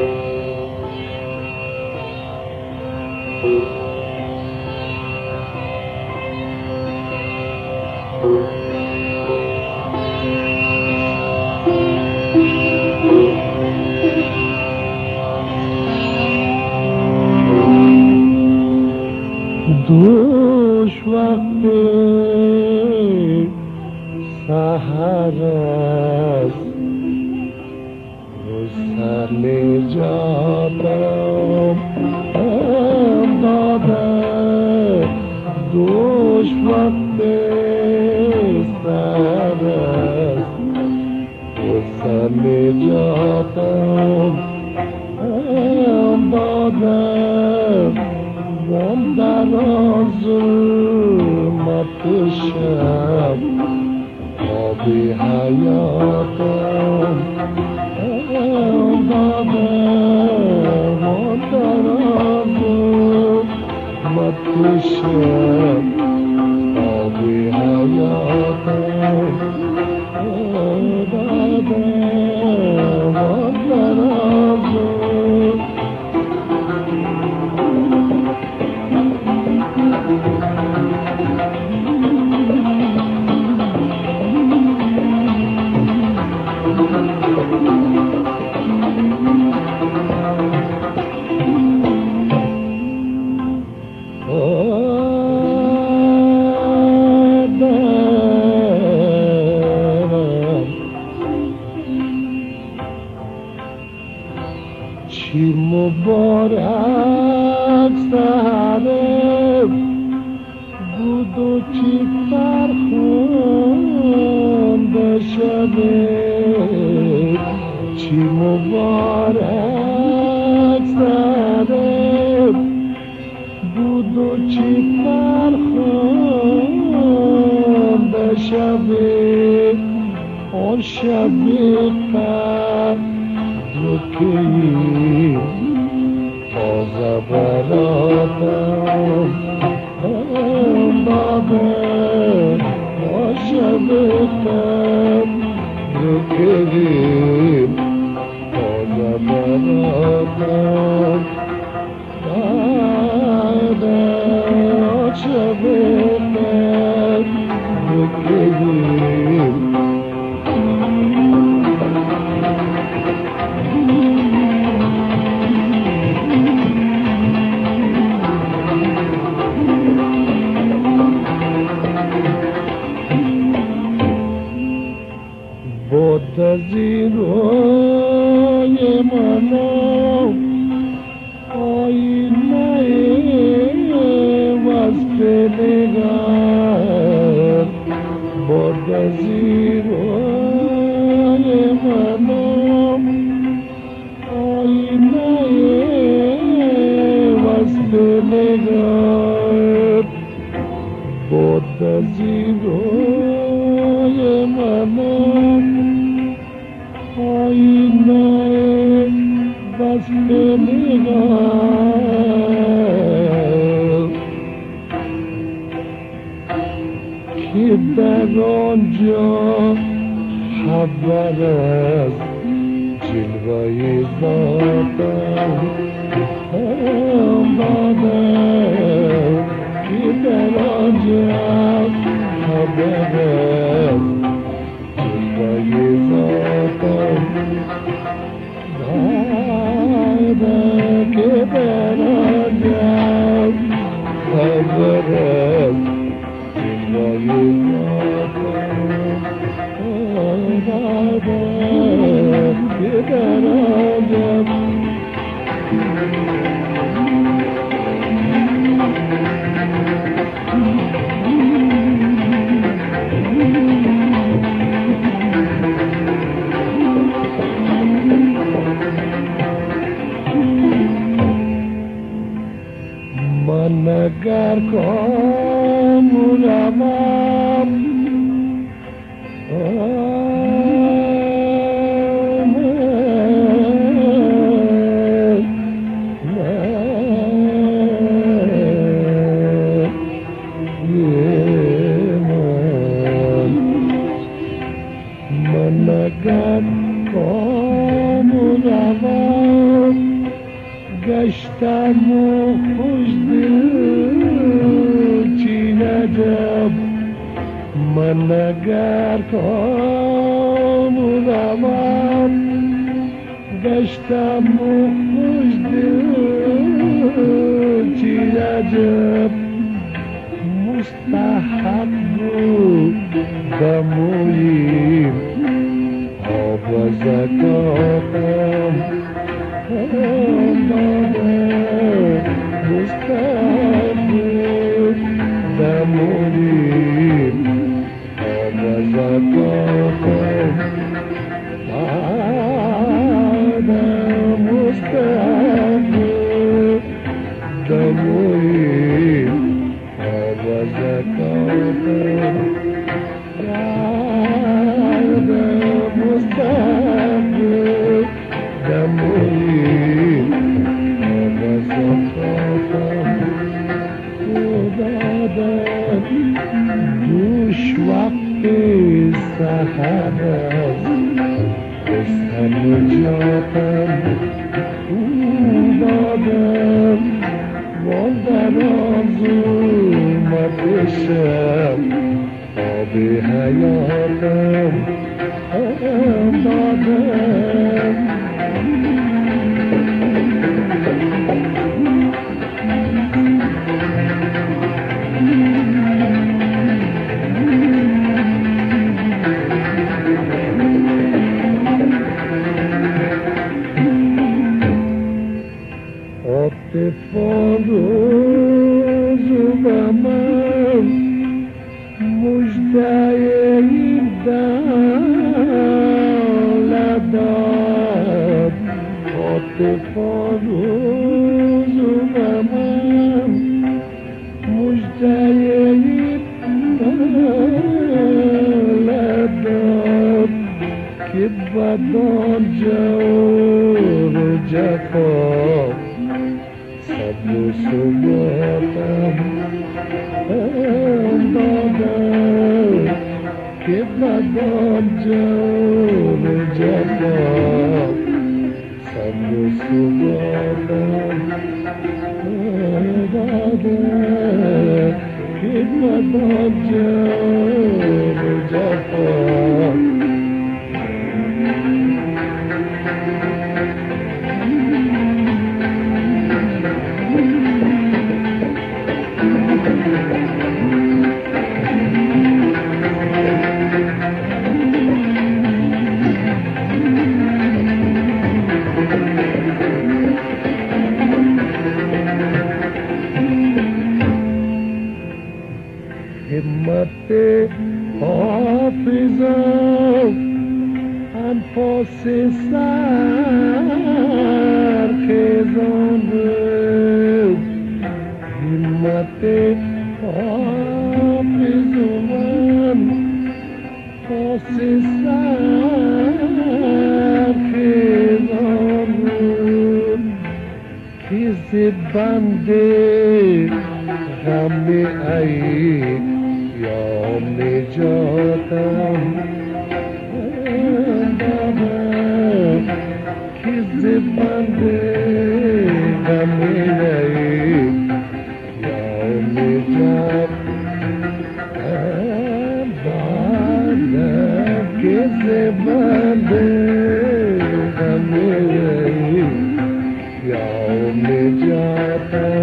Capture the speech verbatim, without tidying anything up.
دوش وقت سحر است رو سر نجاتم داده دوش وقت سحر است رو سر نجاتم داده من در ظلمت شب آبی حیاتم داده من در ظلمت شب آبی حیاتم داده من در چی مبارک سحر بود و چی فرخنده شده چی مبارک سحر بود و چی فرخنده شده آن شب قدر که تازه براتم داده شب قدر که تازه براتم داده شب قدر که بود زیروی منو آینه وصف نگار بود زیروی منو آینه وصف نگار بود زیروی منو آینه وصف نگار که در آنجا خبر از جلوه ذاتم داده که در آنجا خبر از جلوه ذاتم داده که در آنجا خبر از جلوه ذاتم داده که در آنجا من اگر کاملم من اگر کاملم گشتم و خوش دل چی نجب من اگر کامونم گشتم و خوش دل چی نجب مستحق بود دمویم آب و زکاتم مستحق بود دمویم آب و زکاتم مستحق بود دمویم وزكاتم بعد مستقبل دموي وزكاتم خدادم دوش وقت سحر اسم نجاتم خدادم وندر آزومتشم آب حیاتم دادم عاطفان روزو به من مژده این دولت داد عاطفان روزو به من مژده این دولت داد که بدان جور جفا صبر سباتم دادم که بدان جور جفا صبر سباتم دادم که بدان جور جفا همت حافظم انفاس سرخیزان همت حافظم انفاس سرخیزان کسی بنده غم ای یا نجاتم دادم که زبنده غم ای یا نجاتم دادم که زبنده غم ای یا نجاتم